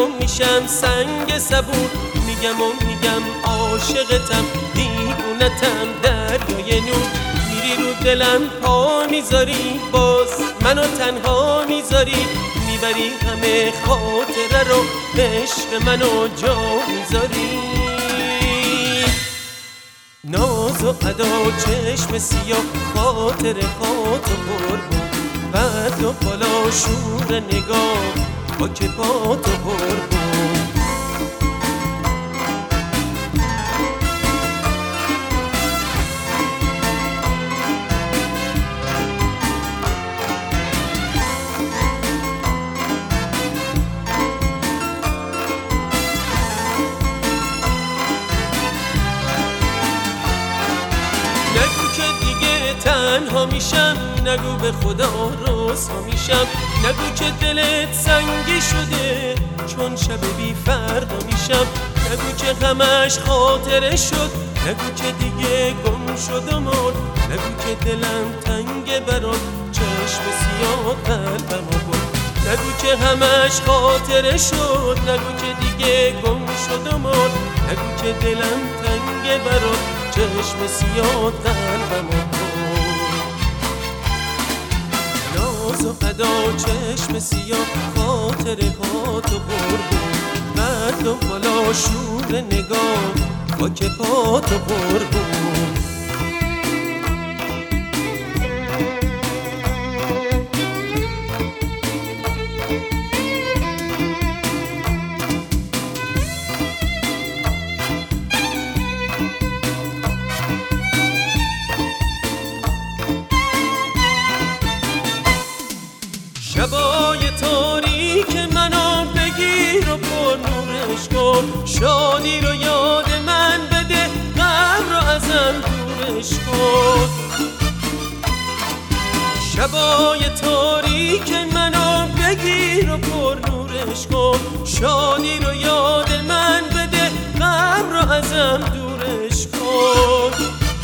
میشم سنگ صبور، میگم عاشقتم، دیوونتم، دریای نور. میری رو دلم پا میذاری، باز منو تنها میذاری، میبری همه خاطره رو، عشق منو جا میذاری. ناز و ادا، چشم سیاه، خاطر خاطر قربون، بعد و بالا شور نگاه، با که پاتو قربون. نگو که دیگه تنها میشم، نگو به خدا رسوا میشم، نگو که دلت سنگی شده چون شب بی فردا میشم، نگو که همش خاطره شد، نگو که دیگه گم شد و مرد، نگو که دلم تنگ برات، چشم سیاه قلبمو برد، نگو که همش خاطره شد، نگو که دیگه گم شد و مرد، نگو که دلم تنگ برات، چشم سیاه قلبمو برد. ناز و ادا، چشم سیاه، خاطره هاتو قربون، بعد و بالا شور نگاه، با که پاتو قربون. شبای تاریک منو بگیر و پر نورش کن، شادی رو یاد من بده، غم رو ازم دورش کن. شبای تاریک منو بگیر و پر نورش کن، شادی رو یاد من بده، غم رو ازم دورش کن.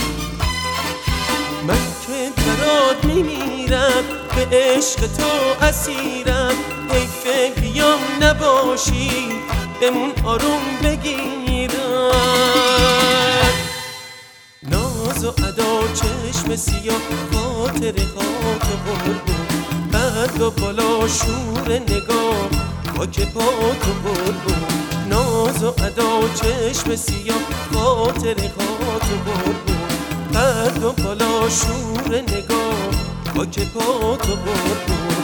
من که برات میمیرم، به عشق تو اسیرم، حیفه بیام نباشی، بمون آروم بگیرم. ناز و ادا، چشم سیاه، خاطر خاطر قربون، بعد و بالا شور نگاه، با که پاتو قربون. ناز و ادا، چشم سیاه، خاطر خاطر قربون، بعد و بالا شور نگاه، با که پاتو قربون.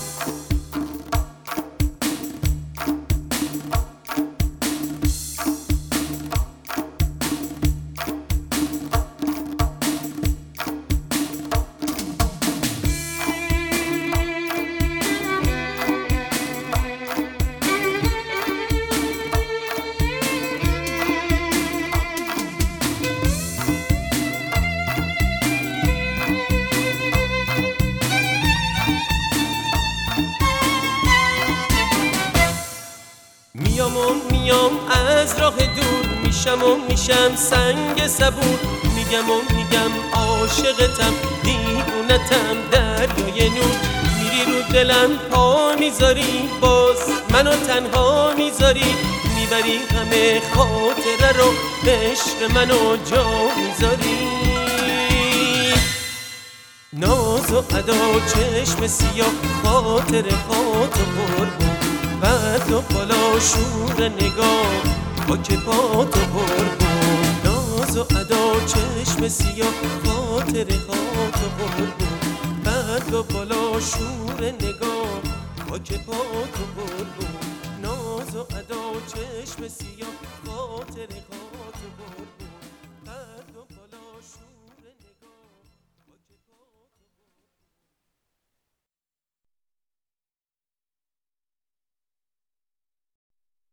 میام از راه دور، میشم سنگ صبور، میگم عاشقتم، دیوونتم، دریای نور. میری رو دلم پا میذاری، باز منو تنها میذاری، میبری همه خاطره رو، عشق منو جا میذاری. ناز و ادا، چشم سیاه، خاطر خاطر قربون، بعد و بالا شور نگاه، با که پاتو قربون. ناز و ادا، چشم سیاه، خاطر خاطر قربون، بعد و بالا شور نگاه، با که پاتو قربون. ناز و ادا، چشم سیاه، خاطر